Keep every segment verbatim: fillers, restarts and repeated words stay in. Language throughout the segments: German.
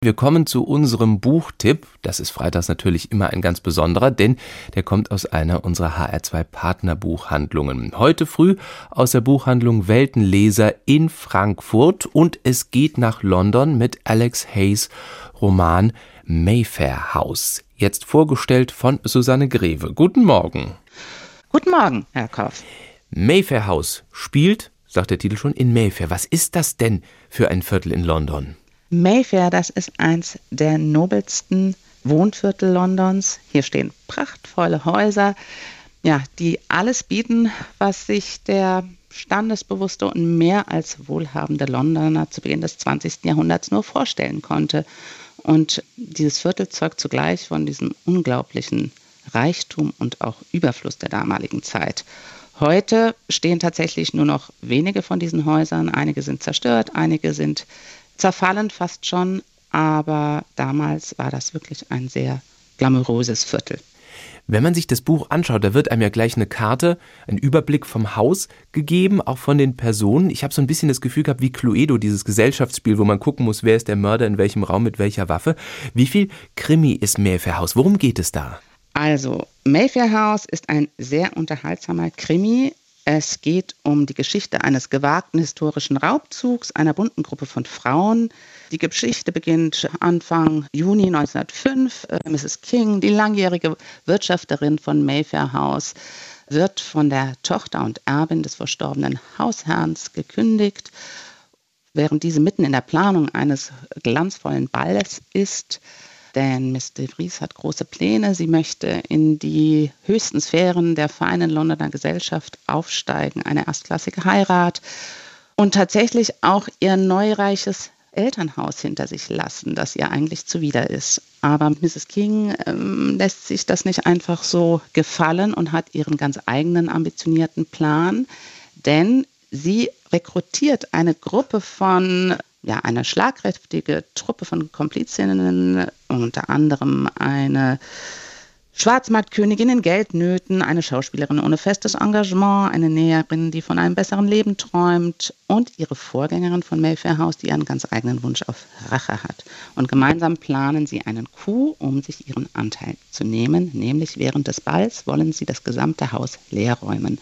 Wir kommen zu unserem Buchtipp. Das ist freitags natürlich immer ein ganz besonderer, denn der kommt aus einer unserer H R zwei Partnerbuchhandlungen. Heute früh aus der Buchhandlung Weltenleser in Frankfurt und es geht nach London mit Alex Hayes' Roman Mayfair House. Jetzt vorgestellt von Susanne Greve. Guten Morgen. Guten Morgen, Herr Koff. Mayfair House spielt, sagt der Titel schon, in Mayfair. Was ist das denn für ein Viertel in London? Mayfair, das ist eins der nobelsten Wohnviertel Londons. Hier stehen prachtvolle Häuser, ja, die alles bieten, was sich der standesbewusste und mehr als wohlhabende Londoner zu Beginn des zwanzigsten Jahrhunderts nur vorstellen konnte. Und dieses Viertel zeugt zugleich von diesem unglaublichen Reichtum und auch Überfluss der damaligen Zeit. Heute stehen tatsächlich nur noch wenige von diesen Häusern. Einige sind zerstört, einige sind zerfallen fast schon, aber damals war das wirklich ein sehr glamouröses Viertel. Wenn man sich das Buch anschaut, da wird einem ja gleich eine Karte, ein Überblick vom Haus gegeben, auch von den Personen. Ich habe so ein bisschen das Gefühl gehabt wie Cluedo, dieses Gesellschaftsspiel, wo man gucken muss, wer ist der Mörder, in welchem Raum, mit welcher Waffe. Wie viel Krimi ist Mayfair House? Worum geht es da? Also, Mayfair House ist ein sehr unterhaltsamer Krimi. Es geht um die Geschichte eines gewagten historischen Raubzugs einer bunten Gruppe von Frauen. Die Geschichte beginnt Anfang Juni neunzehnhundertfünf. Misses King, die langjährige Wirtschafterin von Mayfair House, wird von der Tochter und Erbin des verstorbenen Hausherrn gekündigt. Während diese mitten in der Planung eines glanzvollen Balles ist, denn Miss de Vries hat große Pläne. Sie möchte in die höchsten Sphären der feinen Londoner Gesellschaft aufsteigen, eine erstklassige Heirat und tatsächlich auch ihr neureiches Elternhaus hinter sich lassen, das ihr eigentlich zuwider ist. Aber Misses King ähm, lässt sich das nicht einfach so gefallen und hat ihren ganz eigenen ambitionierten Plan, denn sie rekrutiert eine Gruppe von Ja, eine schlagkräftige Truppe von Komplizinnen, unter anderem eine Schwarzmarktkönigin in Geldnöten, eine Schauspielerin ohne festes Engagement, eine Näherin, die von einem besseren Leben träumt und ihre Vorgängerin von Mayfair House, die ihren ganz eigenen Wunsch auf Rache hat. Und gemeinsam planen sie einen Coup, um sich ihren Anteil zu nehmen, nämlich während des Balls wollen sie das gesamte Haus leerräumen.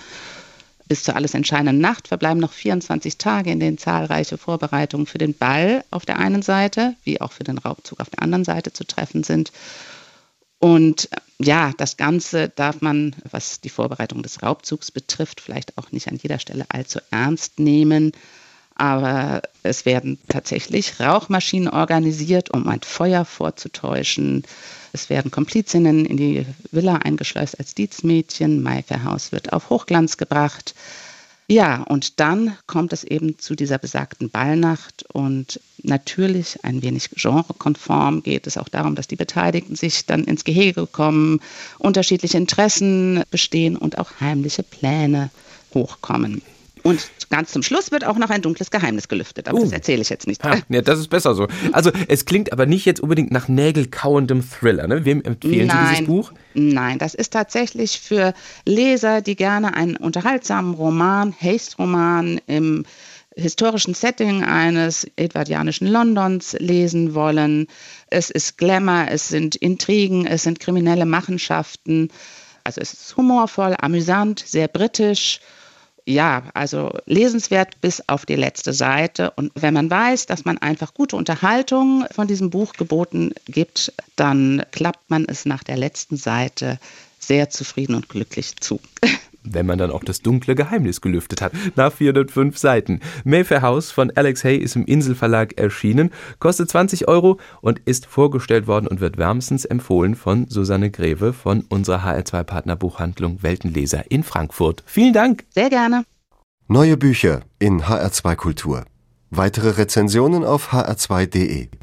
Bis zur alles entscheidenden Nacht verbleiben noch vierundzwanzig Tage, in denen zahlreiche Vorbereitungen für den Ball auf der einen Seite, wie auch für den Raubzug auf der anderen Seite zu treffen sind. Und ja, das Ganze darf man, was die Vorbereitung des Raubzugs betrifft, vielleicht auch nicht an jeder Stelle allzu ernst nehmen. Aber es werden tatsächlich Rauchmaschinen organisiert, um ein Feuer vorzutäuschen. Es werden Komplizinnen in die Villa eingeschleust als Dienstmädchen. Mayfair House wird auf Hochglanz gebracht. Ja, und dann kommt es eben zu dieser besagten Ballnacht. Und natürlich ein wenig genrekonform geht es auch darum, dass die Beteiligten sich dann ins Gehege kommen, unterschiedliche Interessen bestehen und auch heimliche Pläne hochkommen. Und ganz zum Schluss wird auch noch ein dunkles Geheimnis gelüftet, aber uh. das erzähle ich jetzt nicht. Ha, ja, das ist besser so. Also es klingt aber nicht jetzt unbedingt nach nägelkauendem Thriller. Ne? Wem empfehlen Nein, Sie dieses Buch? Nein, das ist tatsächlich für Leser, die gerne einen unterhaltsamen Roman, Hayes-Roman im historischen Setting eines edwardianischen Londons lesen wollen. Es ist Glamour, es sind Intrigen, es sind kriminelle Machenschaften. Also es ist humorvoll, amüsant, sehr britisch. Ja, also lesenswert bis auf die letzte Seite. Und wenn man weiß, dass man einfach gute Unterhaltung von diesem Buch geboten gibt, dann klappt man es nach der letzten Seite sehr zufrieden und glücklich zu. Wenn man dann auch das dunkle Geheimnis gelüftet hat. Nach vierhundertfünf Seiten. Mayfair House von Alex Hay ist im Inselverlag erschienen, kostet zwanzig Euro und ist vorgestellt worden und wird wärmstens empfohlen von Susanne Greve von unserer H R zwei Partnerbuchhandlung Weltenleser in Frankfurt. Vielen Dank. Sehr gerne. Neue Bücher in H R zwei Kultur. Weitere Rezensionen auf h r zwei punkt de.